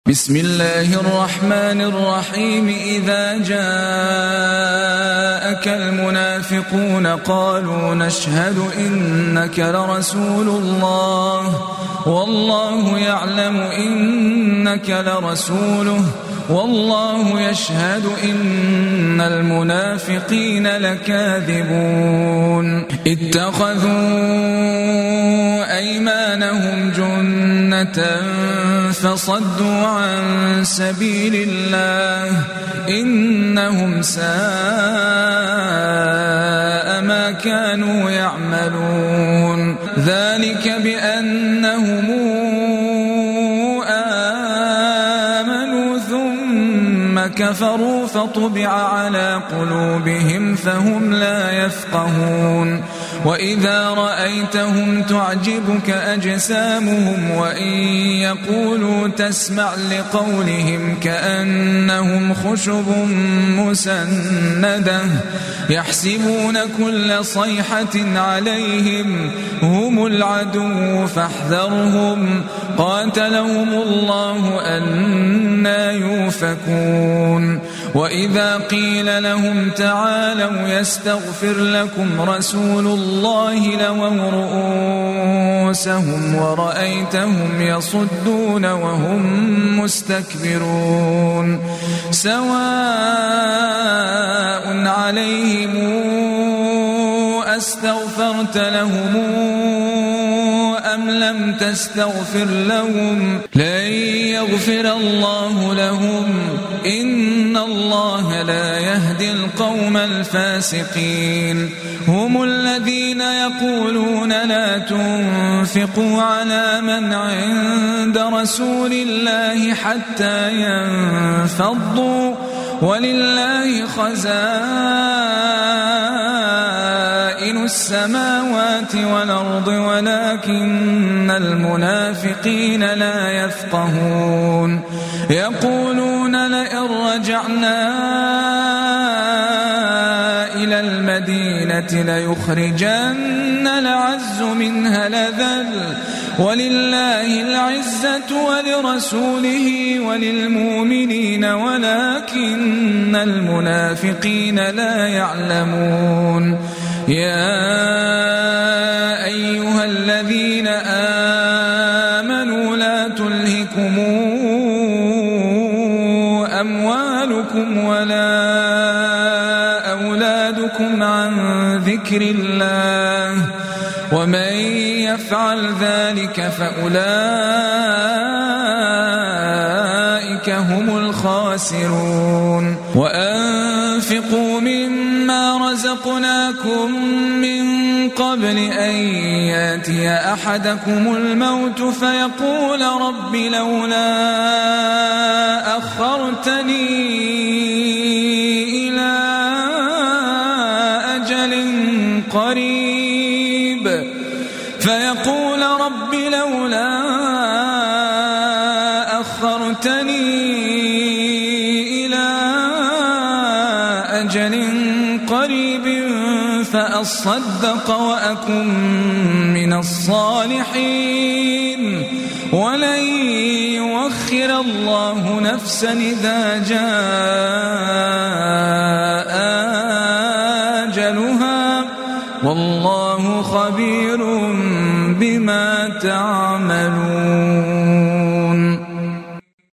بسم الله الرحمن الرحيم. إذا جاءك المنافقون قالوا نشهد إنك لرسول الله والله يعلم إنك لرسوله والله يشهد إن المنافقين لكاذبون. اتخذوا أيمانهم جنة فصدوا عن سبيل الله إنهم ساء ما كانوا يعملون. ذلك بأنهم آمنوا ثم كفروا فطبع على قلوبهم فهم لا يفقهون. وإذا رأيتهم تعجبك أجسامهم وإن يقولوا تسمع لقولهم كأنهم خشب مسندة يحسبون كل صيحة عليهم هم العدو فاحذرهم قاتلهم الله أنى يؤفكون. وإذا قيل لهم تعالوا يستغفر لكم رسول الله لووا رؤوسهم ورأيتهم يصدون وهم مستكبرون. سواء عليهم أستغفرت لهم أم لم تستغفر لهم لن يغفر الله لهم إن الله لا يهدي القوم الفاسقين. هم الذين يقولون لا تنفقوا على من عند رسول الله حتى ينفضوا ولله خزائن السماوات والأرض ولكن المنافقين لا يفقهون. يقولون لئن رجعنا إلى المدينة ليخرجن الأعز منها الأذل ولله العزة ولرسوله وللمؤمنين ولكن المنافقين لا يعلمون. يا أيها الذين آمنوا لا تلهكم أموالكم ولا أولادكم عن ذكر الله ومن يفعل ذلك فأولئك هم الخاسرون. وأنفقوا مما رزقناكم من قبل أن يأتي أحدكم الموت فيقول رب لولا أخرتني إلى أجل قريب فيقول رب لولا أخرتني إلى أجل قريب فأصدق وأكن من الصالحين ولن يؤخر الله نفسا إذا جاء